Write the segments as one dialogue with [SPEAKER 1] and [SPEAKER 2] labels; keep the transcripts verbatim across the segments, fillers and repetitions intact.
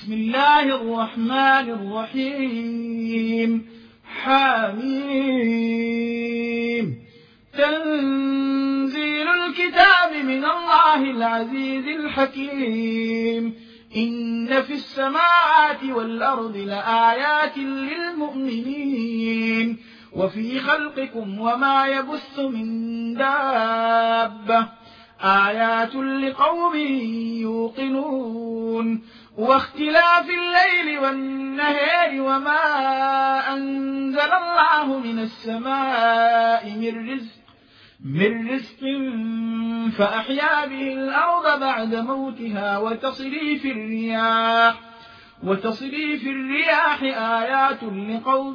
[SPEAKER 1] بسم الله الرحمن الرحيم حميم تنزيل الكتاب من الله العزيز الحكيم إن في السماوات والأرض لآيات للمؤمنين وفي خلقكم وما يبث من دابة آيات لقوم يوقنون واختلاف الليل والنهار وما أنزل الله من السماء من رزق من رزق فأحيا به الأرض بعد موتها وتصريف الرياح وتصريف الرياح آيات لقوم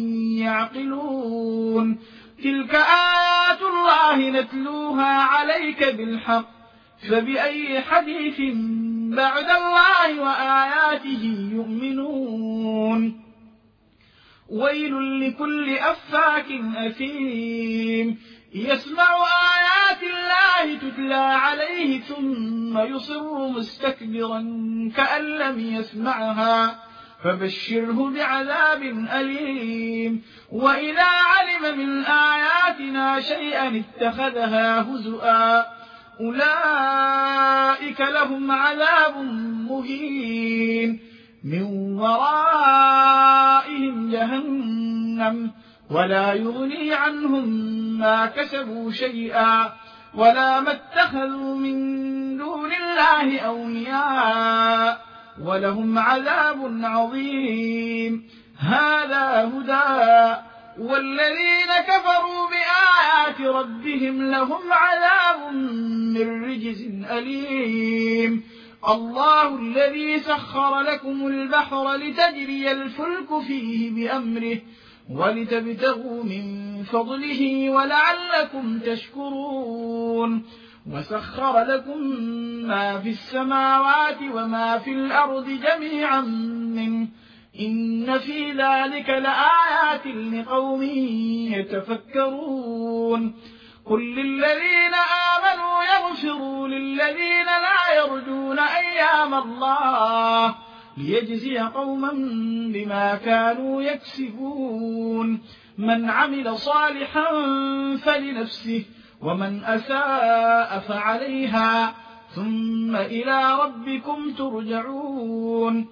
[SPEAKER 1] يعقلون تلك آيات الله نتلوها عليك بالحق فبأي حديث بعد الله وآياته يؤمنون ويل لكل أفاك أثيم يسمع آيات الله تتلى عليه ثم يصر مستكبرا كأن لم يسمعها فبشره بعذاب أليم وإذا علم من آياتنا شيئا اتخذها هزؤا أولئك لهم عذاب مهين من ورائهم جهنم ولا يغني عنهم ما كسبوا شيئا ولا ما اتخذوا من دون الله أولياء ولهم عذاب عظيم هذا هدى والذين كفروا بآيات ربهم لهم عذاب من رجز أليم الله الذي سخر لكم البحر لتجري الفلك فيه بأمره ولتبتغوا من فضله ولعلكم تشكرون وسخر لكم ما في السماوات وما في الأرض جميعا منه إن في ذلك لآيات لقوم يتفكرون قل للذين آمنوا يغفروا للذين لا يرجون أيام الله ليجزي قوما بما كانوا يكسبون من عمل صالحا فلنفسه ومن أساء فعليها ثم إلى ربكم ترجعون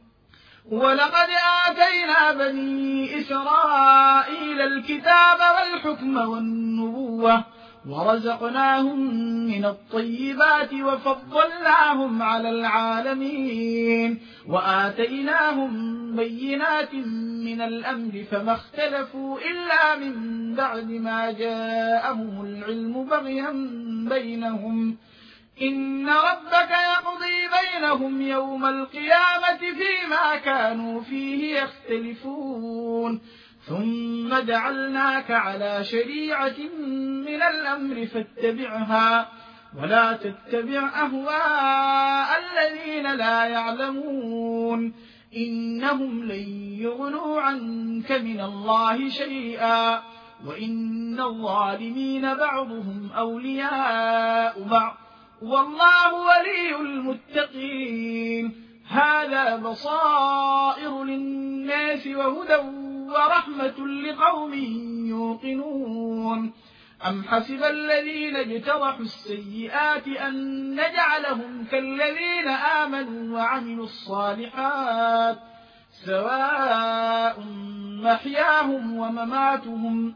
[SPEAKER 1] ولقد آتينا بني إسرائيل الكتاب والحكم والنبوة ورزقناهم من الطيبات وفضلناهم على العالمين وآتيناهم بينات من الأمر فما اختلفوا إلا من بعد ما جاءهم العلم بغيا بينهم إن ربك يقضي بينهم يوم القيامة فيما كانوا فيه يختلفون ثم جعلناك على شريعة من الأمر فاتبعها ولا تتبع أهواء الذين لا يعلمون إنهم لن يغنوا عنك من الله شيئا وإن الظالمين بعضهم أولياء بعض والله ولي المتقين هذا بصائر للناس وهدى ورحمة لقوم يوقنون أم حسب الذين اجترحوا السيئات أن نجعلهم كالذين آمنوا وعملوا الصالحات سواء محياهم ومماتهم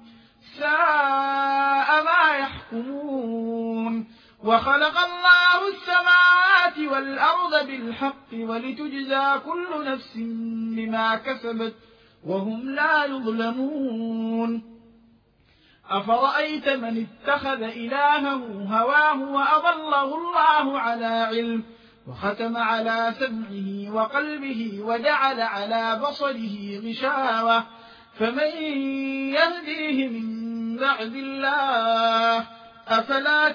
[SPEAKER 1] ساء ما يحكمون وخلق الله السماوات والأرض بالحق ولتجزى كل نفس بما كسبت وهم لا يظلمون أفرأيت من اتخذ إلهه هواه وأضله الله على علم وختم على سمعه وقلبه وجعل على بصره غشاوة فمن يهديه من بعد الله أفلا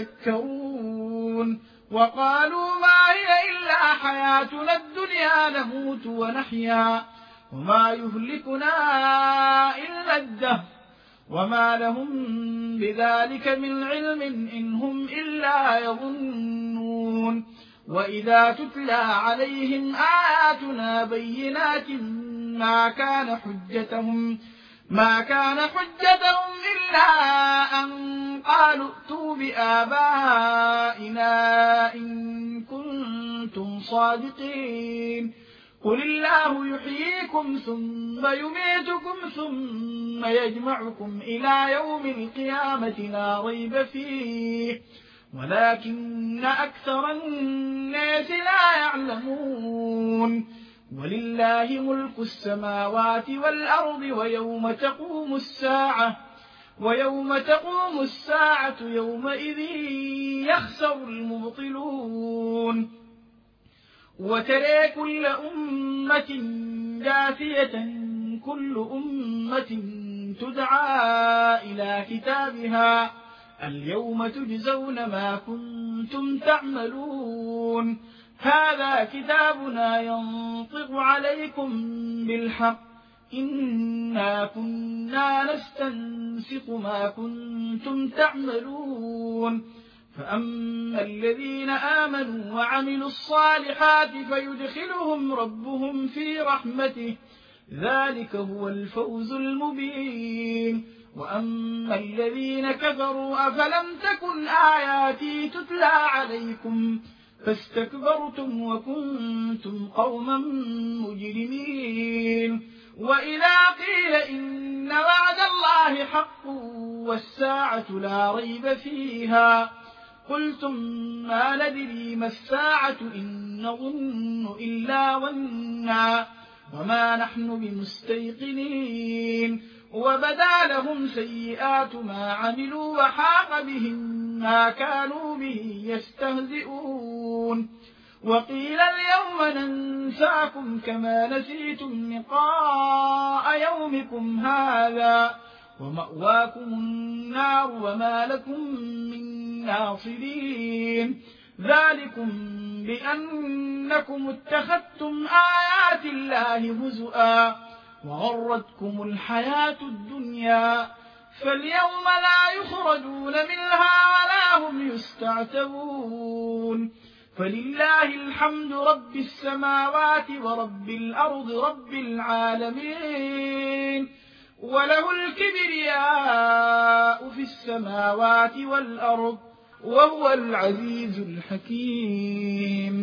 [SPEAKER 1] تذكرون وقالوا ما هي إلا حياتنا الدنيا نموت ونحيا وما يهلكنا إلا الدهر وما لهم بذلك من علم إن هم إلا يظنون وإذا تتلى عليهم آياتنا بينات ما كان حجتهم ما كان حجتهم إلا أن قالوا ائتوا بآبائنا إن كنتم صادقين قل الله يحييكم ثم يميتكم ثم يجمعكم إلى يوم القيامة لا ريب فيه ولكن أكثر الناس لا يعلمون ولله ملك السماوات والأرض ويوم تقوم الساعة ويوم تقوم الساعة يومئذ يخسر المبطلون وترى كل أمة جاثية كل أمة تدعى إلى كتابها اليوم تجزون ما كنتم تعملون هذا كتابنا ينطق عليكم بالحق إنا كنا نستنسخ ما كنتم تعملون فأما الذين آمنوا وعملوا الصالحات فيدخلهم ربهم في رحمته ذلك هو الفوز المبين وأما الذين كفروا أفلم تكن آياتي تتلى عليكم فاستكبرتم وكنتم قوما مجرمين وإذا قيل إن وعد الله حق والساعة لا ريب فيها قلتم ما ندري ما الساعة إن نظن إلا ظنا وما نحن بمستيقنين وبدا لهم سيئات ما عملوا وحاق بهم ما كانوا به يستهزئون وقيل اليوم ننساكم كما نسيتم لقاء يومكم هذا ومأواكم النار وما لكم من ناصرين ذلكم بأنكم اتخذتم آيات الله هزؤا وغرتكم الحياة الدنيا فاليوم لا يخرجون منها ولا هم يستعتبون فلله الحمد رب السماوات ورب الأرض رب العالمين وله الكبرياء في السماوات والأرض وهو العزيز الحكيم